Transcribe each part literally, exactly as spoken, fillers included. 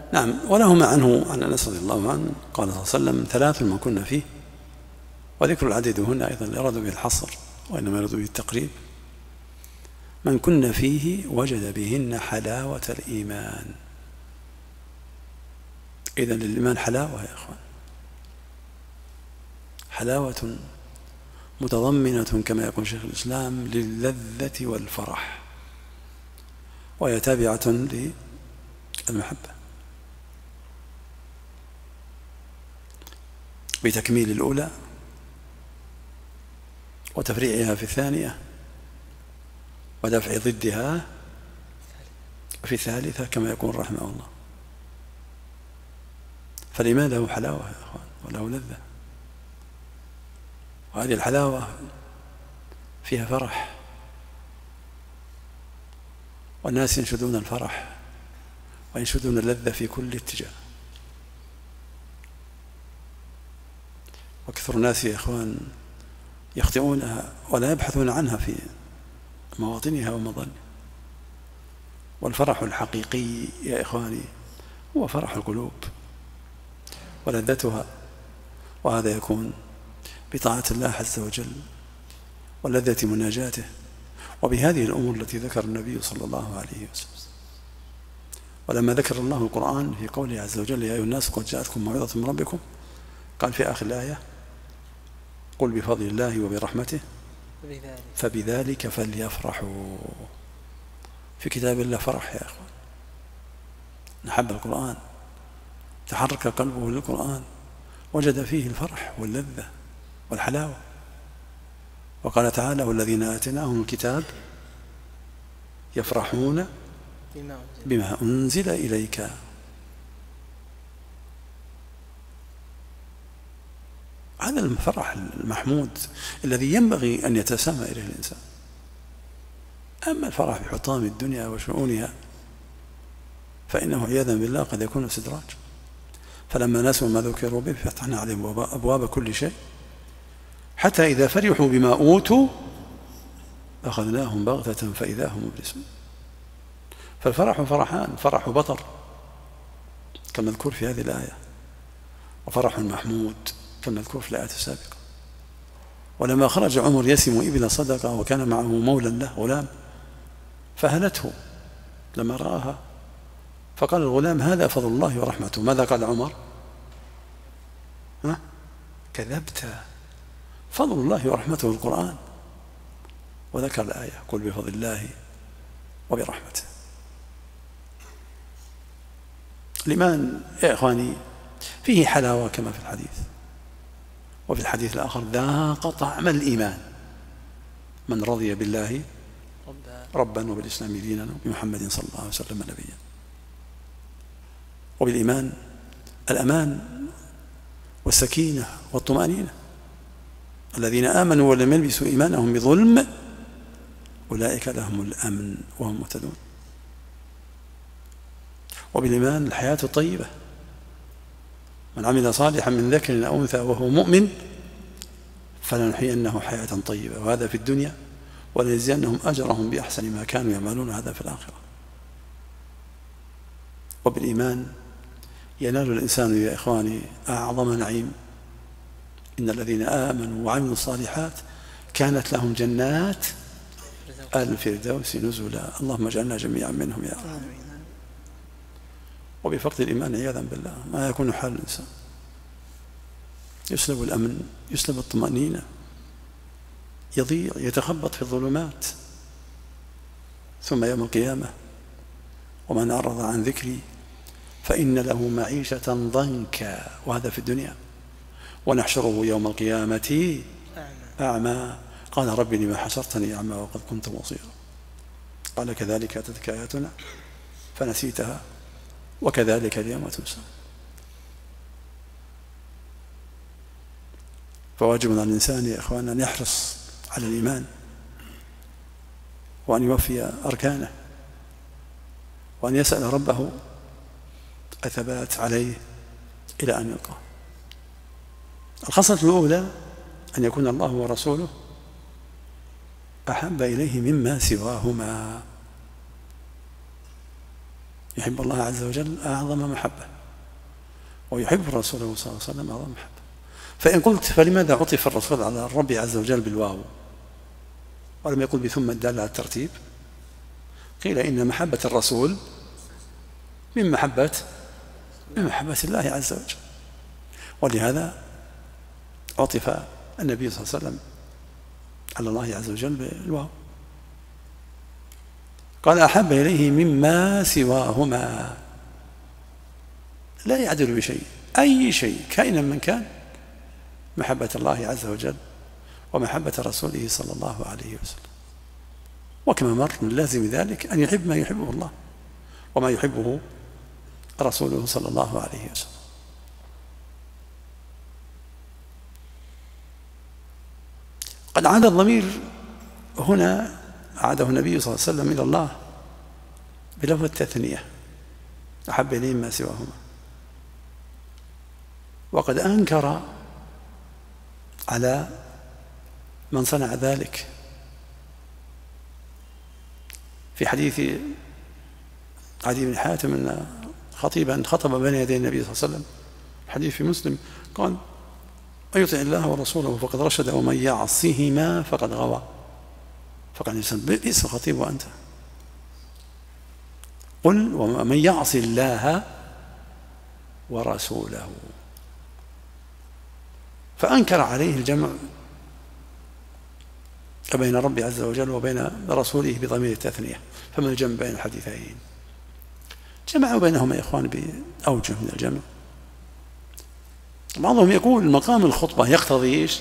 نعم. ولهما عنه عن أنس رضي الله عنه قال صلى الله عليه وسلم: ثلاث من كنا فيه، وذكر العديد هنا أيضا لا يراد به الحصر وإنما يراد به التقريب، من كنا فيه وجد بهن حلاوة الإيمان. إذن للإيمان حلاوة يا إخوان، حلاوة متضمنة كما يقول شيخ الإسلام للذة والفرح، وهي تابعة للمحبة بتكميل الأولى وتفريعها في الثانية ودفع ضدها في الثالثة كما يقول رحمه الله. فالإيمان له حلاوة يا أخوان وله لذة، وهذه الحلاوة فيها فرح، والناس ينشدون الفرح وينشدون اللذة في كل اتجاه. وكثر الناس يا إخوان يخطئونها ولا يبحثون عنها في مواطنها ومظنها. والفرح الحقيقي يا إخواني هو فرح القلوب ولذتها، وهذا يكون بطاعة الله عز وجل ولذة مناجاته، وبهذه الأمور التي ذكر النبي صلى الله عليه وسلم. ولما ذكر الله القرآن في قوله عز وجل: يا أيها الناس قد جاءتكم موعظة من ربكم، قال في آخر الآية: قل بفضل الله وبرحمته فبذلك فليفرحوا. في كتاب الله فرح يا أخوان، نحب القرآن، تحرك قلبه للقرآن، وجد فيه الفرح واللذة والحلاوة. وقال تعالى: والذين آتيناهم الكتاب يفرحون بما أنزل إليك. هذا الفرح المحمود الذي ينبغي أن يتسامى إليه الإنسان. أما الفرح بحطام الدنيا وشؤونها فإنه عياذا بالله قد يكون استدراج. فلما نسوا ما ذكروا به فتحنا عليهم أبواب كل شيء حتى إذا فرحوا بما أوتوا أخذناهم بغتة فإذا هم مبلسون. فالفرح فرحان: فرح بطر كالمذكور في هذه الآية، وفرح محمود كالمذكور في الآية السابقة. ولما خرج عمر يسم إبل صدقة وكان معه مولى له غلام فهلته لما رآها، فقال الغلام: هذا فضل الله ورحمته. ماذا قال عمر؟ ها؟ كذبت، فضل الله ورحمته القرآن، وذكر الآية: قل بفضل الله وبرحمته. الإيمان يا إخواني فيه حلاوة كما في الحديث، وفي الحديث الآخر: ذاق طعم الإيمان من رضي بالله ربا وبالإسلام دينا وبمحمد صلى الله عليه وسلم نبيا. وبالإيمان الأمان والسكينة والطمأنينة. الذين آمنوا ولم يلبسوا إيمانهم بظلم أولئك لهم الأمن وهم مهتدون. وبالإيمان الحياة الطيبة: من عمل صالحا من ذكر أو أنثى وهو مؤمن فلنحيينه حياة طيبة، وهذا في الدنيا، ولنجزينهم أجرهم بأحسن ما كانوا يعملون، هذا في الآخرة. وبالإيمان ينال الإنسان يا إخواني أعظم نعيم: إن الذين آمنوا وعملوا الصالحات كانت لهم جنات الفردوس نزلا. اللهم اجعلنا جميعا منهم يا رب. وبفقد الإيمان عياذا بالله ما يكون حال الإنسان، يسلب الأمن، يسلب الطمأنينة، يضيع، يتخبط في الظلمات. ثم يوم القيامة: ومن أعرض عن ذكري فإن له معيشة ضنكا، وهذا في الدنيا، ونحشره يوم القيامة أعمى قال رب لما حشرتني أعمى وقد كنت بصيرا قال كذلك أتتك آياتنا فنسيتها وكذلك اليوم تنسى. فواجب على الإنسان يا إخواننا أن يحرص على الإيمان وأن يوفي أركانه وأن يسأل ربه الثبات عليه إلى أن يلقاه. الخصلة الأولى أن يكون الله ورسوله أحب إليه مما سواهما. يحب الله عز وجل أعظم محبة، ويحب رسوله صلى الله عليه وسلم أعظم محبة. فإن قلت فلماذا عطف الرسول على الرب عز وجل بالواو ولم يقل بثم الدالة على الترتيب؟ قيل إن محبة الرسول من محبة من محبة الله عز وجل، ولهذا عطف النبي صلى الله عليه وسلم على الله عز وجل بالواو. قال أحب إليه مما سواهما، لا يعدل بشيء، أي شيء كائنا من كان، محبة الله عز وجل ومحبة رسوله صلى الله عليه وسلم. وكما مر من لازم ذلك أن يحب ما يحبه الله وما يحبه رسوله صلى الله عليه وسلم. قد عاد الضمير هنا عاده النبي صلى الله عليه وسلم إلى الله بلفظ التثنية، أحب إليه ما سواهما، وقد أنكر على من صنع ذلك في حديث عدي بن حاتم أن خطيبا خطب بين يدي النبي صلى الله عليه وسلم، الحديث في مسلم، قال من يطع الله ورسوله فقد رشد ومن يعصهما فقد غوى. فقال الإنسان بئس الخطيب وأنت، قل ومن يعص الله ورسوله. فأنكر عليه الجمع بين رب عز وجل وبين رسوله بضمير التثنية. فما الجمع بين الحديثين؟ جمعوا بينهما يا إخوان بأوجه من الجمع. بعضهم يقول مقام الخطبة يقتضي إيش؟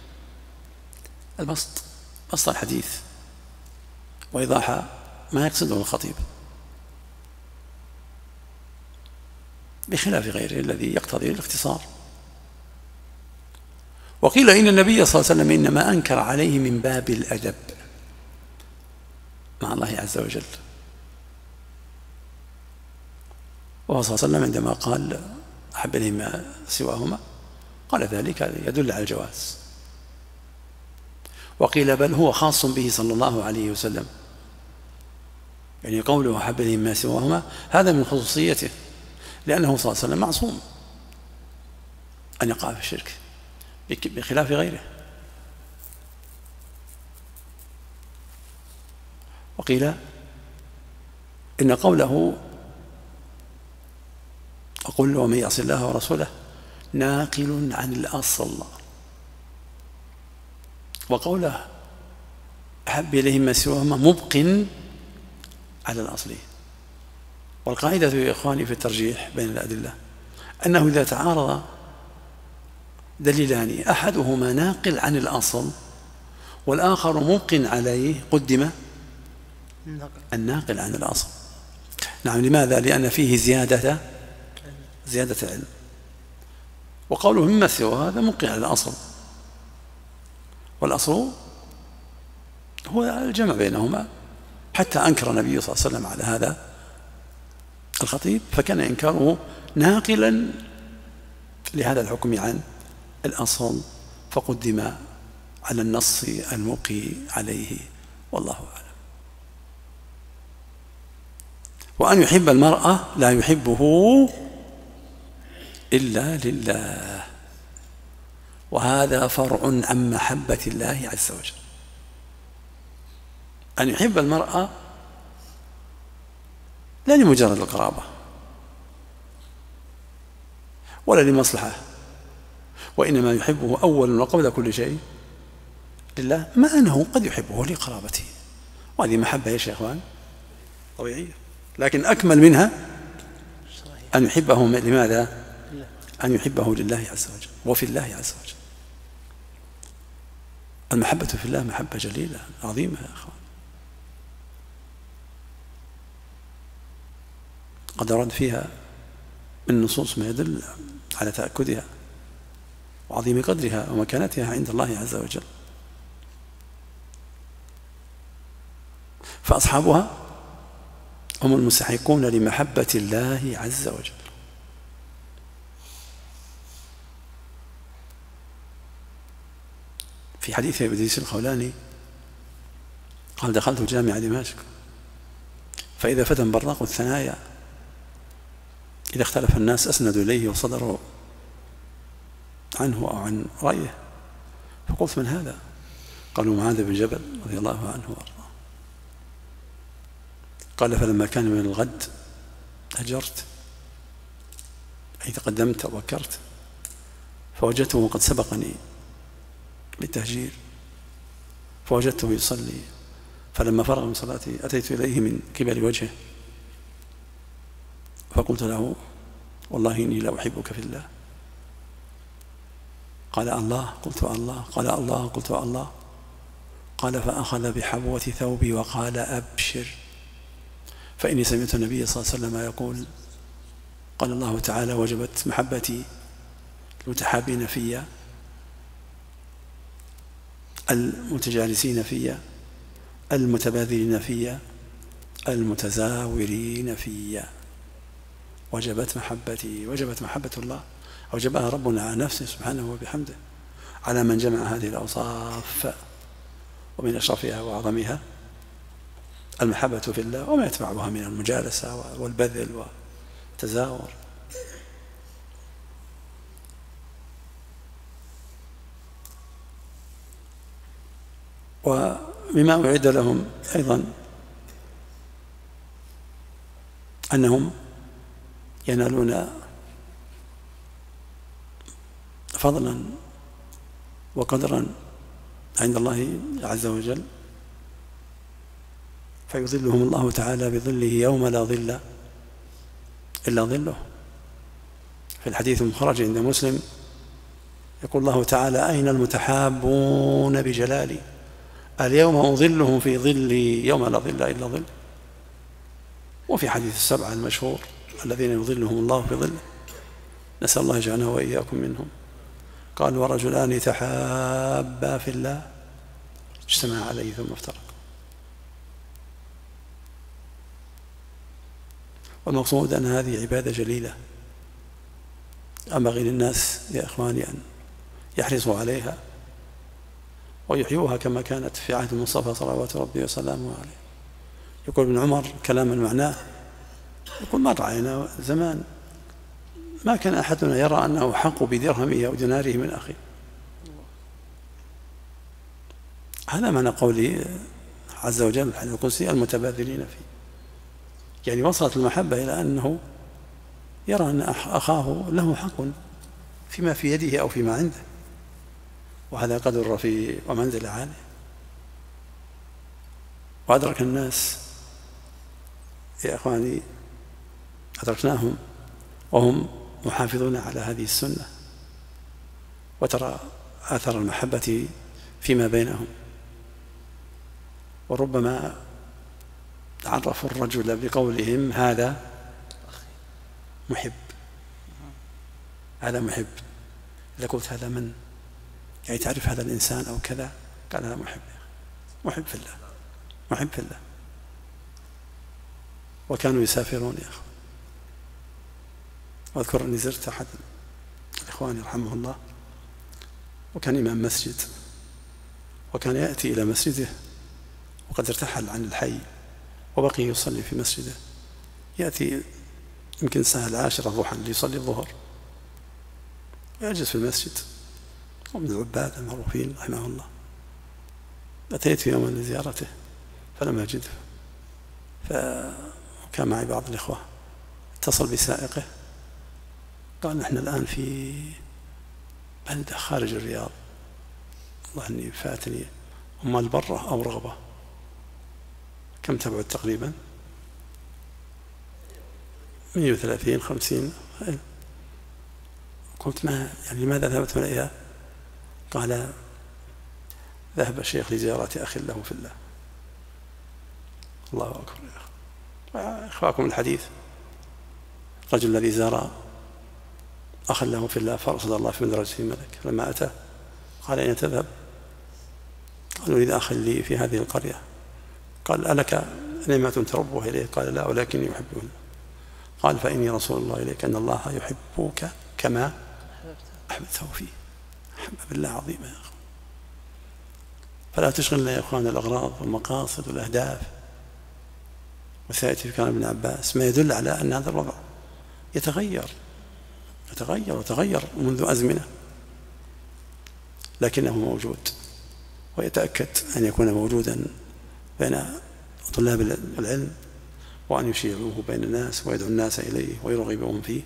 البسط، بسط الحديث وإيضاح ما يقصده الخطيب، بخلاف غيره الذي يقتضي الاختصار. وقيل إن النبي صلى الله عليه وسلم إنما أنكر عليه من باب الأدب مع الله عز وجل، وهو صلى الله عليه وسلم عندما قال أحب إليه ما سواهما قال ذلك يدل على الجواز. وقيل بل هو خاص به صلى الله عليه وسلم، يعني قوله أحب إليه ما سواهما هذا من خصوصيته، لأنه صلى الله عليه وسلم معصوم أن يقع في الشرك بخلاف غيره. وقيل إن قوله أقول ومن يعص الله ورسوله ناقل عن الأصل، وقوله أحب إليه ما سواهما مبق على الأصل. والقاعدة يا إخواني في الترجيح بين الأدلة أنه إذا تعارض دليلان أحدهما ناقل عن الأصل والآخر مبق عليه قدم الناقل عن الأصل. نعم، لماذا؟ لأن فيه زيادة زيادة علم، وقوله مما سوى هذا مبق على الأصل، والأصل هو الجمع بينهما، حتى أنكر النبي صلى الله عليه وسلم على هذا الخطيب، فكان إنكاره ناقلا لهذا الحكم عن الأصل، فقدم على النص المبقي عليه، والله أعلم. وأن يحب المرأة لا يحبه إلا لله، وهذا فرع عن محبة الله عز وجل. أن يحب المرأة لا لمجرد القرابة ولا لمصلحة، وإنما يحبه أولا وقبل كل شيء لله، مع أنه قد يحبه لقرابته، وهذه محبة يا شيخوان طبيعية، لكن أكمل منها أن يحبه لماذا؟ أن يحبه لله عز وجل وفي الله عز وجل. المحبة في الله محبة جليلة عظيمة يا أخوان، قد ورد فيها من نصوص ما يدل على تأكدها وعظيم قدرها ومكانتها عند الله عز وجل. فأصحابها هم المستحقون لمحبة الله عز وجل. في حديث أبي إدريس الخولاني قال دخلت جامع دمشق فإذا فتى برق الثنايا إذا اختلف الناس أسندوا إليه وصدروا عنه أو عن رأيه، فقلت: من هذا؟ قالوا: معاذ بن جبل رضي الله عنه وارضاه. قال: فلما كان من الغد هجرت، أي تقدمت أو بكرت، فوجدته قد سبقني بالتهجير، فوجدته يصلي، فلما فرغ من صلاته أتيت إليه من قبل وجهه فقلت له: والله إني لا أحبك في الله. قال: الله؟ قلت: الله. قال: الله؟ قلت: الله. قال: فأخذ بحبوة ثوبي وقال: أبشر، فإني سمعت النبي صلى الله عليه وسلم يقول: قال الله تعالى: وجبت محبتي المتحابين في، المتجالسين في، المتبادلين في، المتزاورين في. وجبت محبتي، وجبت محبة الله، أوجبها ربنا على نفسه سبحانه وبحمده، على من جمع هذه الأوصاف، ومن أشرفها وأعظمها المحبة في الله، وما يتبعها من المجالسة والبذل والتزاور. ومما أعد لهم أيضا أنهم ينالون فضلا وقدرا عند الله عز وجل، فيظلهم الله تعالى بظله يوم لا ظل إلا ظله. في الحديث المخرج عند مسلم يقول الله تعالى: أين المتحابون بجلالي؟ اليوم أظلهم في ظلي يوم لا ظل إلا ظل. وفي حديث السبعة المشهور: الذين يظلهم الله في ظله، نسأل الله يجعلنا وإياكم منهم. قال: ورجلان تحابا في الله اجتمعا عليه ثم افترقا. والمقصود أن هذه عبادة جليلة ينبغي للناس يا إخواني أن يحرصوا عليها ويحيوها كما كانت في عهد المصطفى صلوات ربي وسلامه عليه. يقول ابن عمر كلاما معناه، يقول: ما رأينا زمان ما كان أحدنا يرى أنه حق بدرهمه أو ديناره من أخيه. هذا معنى قوله عز وجل في الحديث القدسي: المتبادلين فيه. يعني وصلت المحبة إلى أنه يرى أن أخاه له حق فيما في يده أو فيما عنده، وهذا قدر رفيع ومنزل عالي. وأدرك الناس يا إخواني، أدركناهم وهم محافظون على هذه السنة، وترى آثار المحبة فيما بينهم. وربما عرفوا الرجل بقولهم: هذا محب، هذا محب. إذا قلت: هذا من؟ يعني تعرف هذا الإنسان أو كذا؟ قال: هذا محب، محب في الله، محب في الله. وكانوا يسافرون يا أخوان. وأذكر أني زرت أحد الإخوان رحمه الله، وكان إمام مسجد، وكان يأتي إلى مسجده وقد ارتحل عن الحي وبقي يصلي في مسجده. يأتي يمكن الساعة العاشرة ضحى ليصلي الظهر، ويجلس في المسجد، ومن العباد المعروفين رحمه الله. أتيت يوما لزيارته فلم أجده، فكان معي بعض الإخوة، اتصل بسائقه قال: نحن الآن في بلدة خارج الرياض، والله أني فاتني، أما البرة أو رغبة، كم تبعد تقريبا؟ مئة وثلاثين خمسين. قلت: ما يعني لماذا ذهبت من إليها؟ قال: ذهب الشيخ لزيارة أخ له في الله. الله أكبر يا أخي. إخواكم الحديث، الرجل الذي زار أخا له في الله فرصد الله في مدرجة ملك، لما أتى قال: أين تذهب؟ قالوا: إذا أخ لي في هذه القرية. قال: ألك نعمة تربها إليه؟ قال: لا، ولكني أحبه. قال: فإني رسول الله إليك أن الله يحبك كما أحببته فيه. أحب بالله عظيم يا أخي. فلا تشغلنا يا أخوان الأغراض والمقاصد والأهداف. وسيأتي في كلام ابن عباس ما يدل على أن هذا الوضع يتغير يتغير وتغير منذ أزمنة، لكنه موجود، ويتأكد أن يكون موجودا بين طلاب العلم، وأن يشيعوه بين الناس ويدعو الناس إليه ويرغبهم فيه.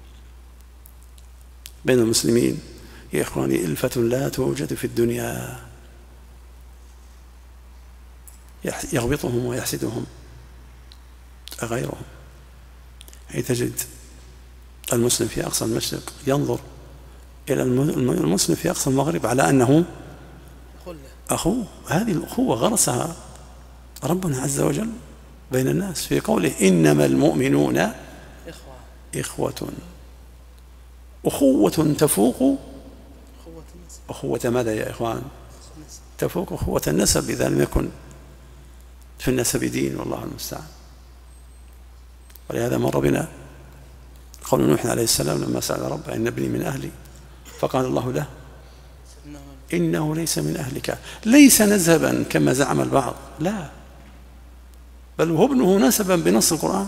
بين المسلمين يا إخواني ألفة لا توجد في الدنيا يغبطهم ويحسدهم غيرهم. حيث تجد المسلم في أقصى المشرق ينظر إلى المسلم في أقصى المغرب على أنه أخوه. هذه الأخوة غرسها ربنا عز وجل بين الناس في قوله إنما المؤمنون إخوة. أخوة تفوق أخوة ماذا يا إخوان؟ تفوق أخوة النسب إذا لم يكن في النسب دين، والله المستعان. ولهذا مر بنا قول نوح عليه السلام لما سأل ربه إن ابني من أهلي، فقال الله له إنه ليس من أهلك، ليس نسبا كما زعم البعض، لا، بل هو ابنه نسبا بنص القرآن،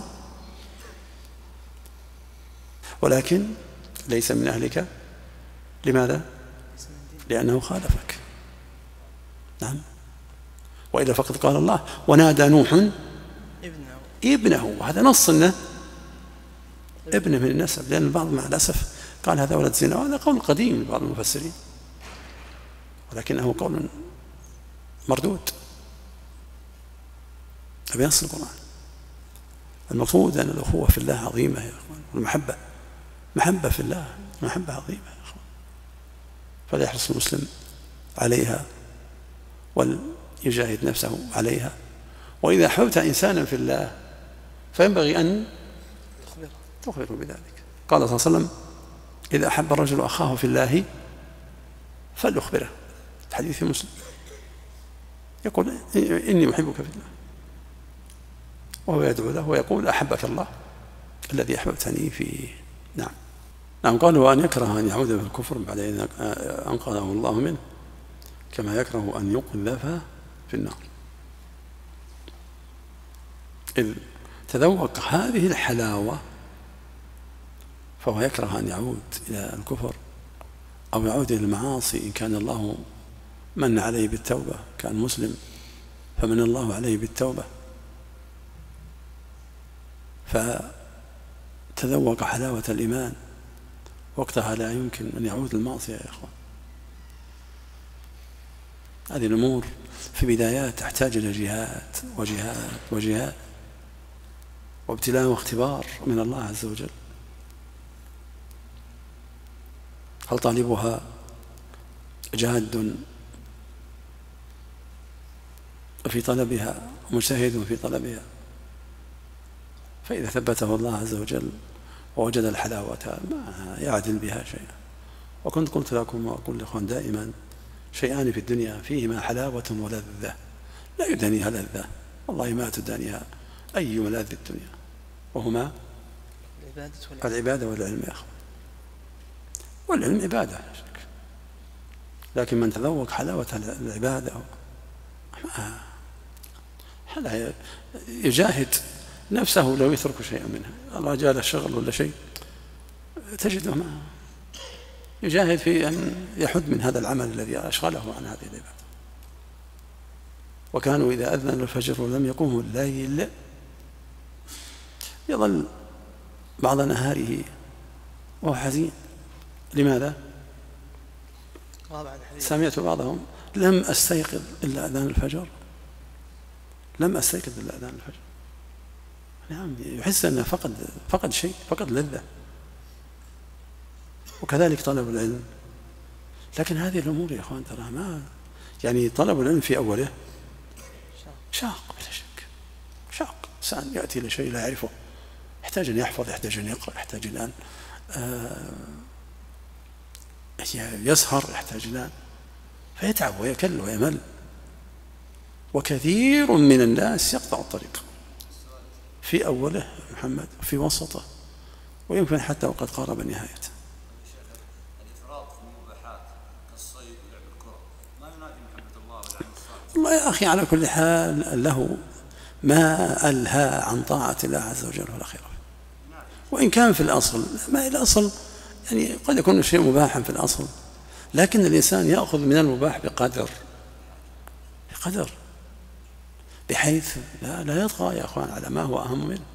ولكن ليس من أهلك. لماذا؟ لأنه خالفك. نعم. وإلا فقد قال الله ونادى نوح ابنه, ابنه. هذا نص إنه ابنه من النسب، لأن البعض مع الأسف قال هذا ولد زنا، وهذا قول قديم لبعض المفسرين، ولكنه قول مردود بنص القرآن. المقصود أن الأخوة في الله عظيمة يا أخوان، والمحبة محبة في الله، محبة عظيمة يا أخوان، فليحرص المسلم عليها وليجاهد نفسه عليها. وإذا أحببت إنسانا في الله فينبغي أن تخبره بذلك. قال صلى الله عليه وسلم إذا أحب الرجل أخاه في الله فليخبره، الحديث في مسلم، يقول إني أحبك في الله، وهو يدعو له ويقول أحبك الله الذي أحببتني فيه. نعم. نعم. قال وأن يكره أن يعود في الكفر بعد أن أنقذه الله منه، كما يكره أن يقذف في النار، إذ تذوق هذه الحلاوة فهو يكره أن يعود إلى الكفر أو يعود إلى المعاصي. إن كان الله من عليه بالتوبة، كان مسلم فمن الله عليه بالتوبة، فتذوق حلاوة الإيمان، وقتها لا يمكن أن يعود المعصية يا إخوان. هذه الأمور في بدايات تحتاج إلى جهاد وجهاد وجهاد وابتلاء واختبار من الله عز وجل. هل طالبها جاد في طلبها ومجتهد في طلبها؟ فإذا ثبته الله عز وجل ووجد الحلاوة ما يعدل بها شيئا. وكنت قلت لكم وأقول لكم دائما شيئان في الدنيا فيهما حلاوة ولذة لا يدانيها لذة، والله ما تدانيها أي ملاذ الدنيا، وهما العبادة والعلم يا أخوان. والعلم عبادة لا شك، لكن من تذوق حلاوة العبادة هذا يجاهد نفسه لو يترك شيئا منها. الله جاء الشغل ولا شيء تجده ما يجاهد في أن يحد من هذا العمل الذي أشغله عن هذه العبادة. وكانوا إذا أذن الفجر ولم يقوموا الليل يظل بعض نهاره وهو حزين. لماذا؟ سمعت بعضهم لم أستيقظ إلا أذان الفجر، لم أستيقظ إلا أذان الفجر. نعم، يحس أنه فقد فقد شيء، فقد لذة. وكذلك طلب العلم. لكن هذه الأمور يا أخوان ترى ما يعني طلب العلم في أوله شاق بلا شك، شاق. إنسان يأتي لشيء لا يعرفه، يحتاج أن يحفظ، يحتاج أن يقرأ، يحتاج الآن يسهر، يحتاج الآن فيتعب ويكل ويمل. وكثير من الناس يقطع الطريق في أوله محمد وفي وسطه، ويمكن حتى وقد قارب نهايته. الإفراط في المباحات كالصيد ولعب الكرة ما ينادي محبة الله ولا عن الصالح. والله يا أخي على كل حال له ما ألهى عن طاعة الله عز وجل ولا خير فيه. وإن كان في الأصل، ما الأصل يعني قد يكون شيء مباحا في الأصل، لكن الإنسان يأخذ من المباح بقدر بقدر بحيث لا, لا يطغى يا أخوان على ما هو أهم منه.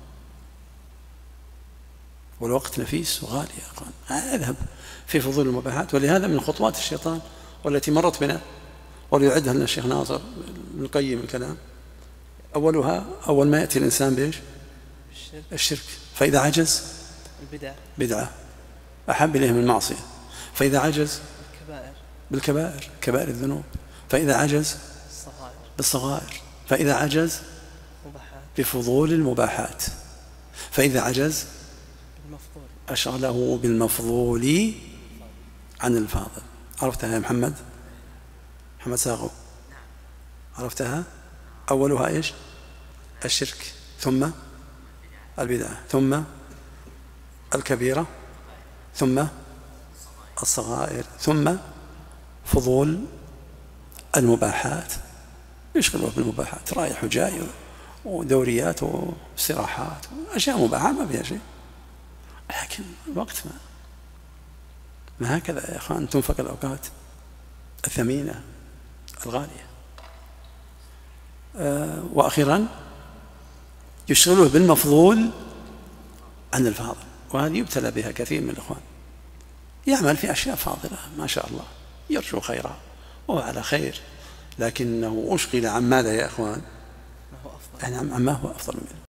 والوقت نفيس وغالي يا أخوان، اذهب في فضول المباحات. ولهذا من خطوات الشيطان والتي مرت بنا وليعدها لنا الشيخ ناصر بن القيم الكلام، أولها أول ما يأتي الإنسان بإيش؟ الشرك. فإذا عجز البدعة بدعة أحب إليه من المعصية. فإذا عجز الكبائر بالكبائر كبائر الذنوب. فإذا عجز الصغائر بالصغائر. فإذا عجز مباحات بفضول المباحات. فإذا عجز المفضول أشغله بالمفضول عن الفاضل. عرفتها يا محمد؟ محمد ساغو عرفتها؟ أولها إيش؟ الشرك، ثم البدعة، ثم الكبيرة، ثم الصغائر، ثم فضول المباحات. يشغله بالمباحات، رايح وجاي ودوريات واستراحات وأشياء مباحة ما فيها شيء. لكن الوقت ما ما هكذا يا أخوان تنفق الأوقات الثمينة الغالية. أه وأخيرا يشغله بالمفضول عن الفاضل، وهذه يبتلى بها كثير من الإخوان. يعمل في أشياء فاضلة ما شاء الله يرجو خيرا وهو على خير، لكنه أشغل عن ماذا يا إخوان؟ ما هو أفضل يعني عن ما هو أفضل منه.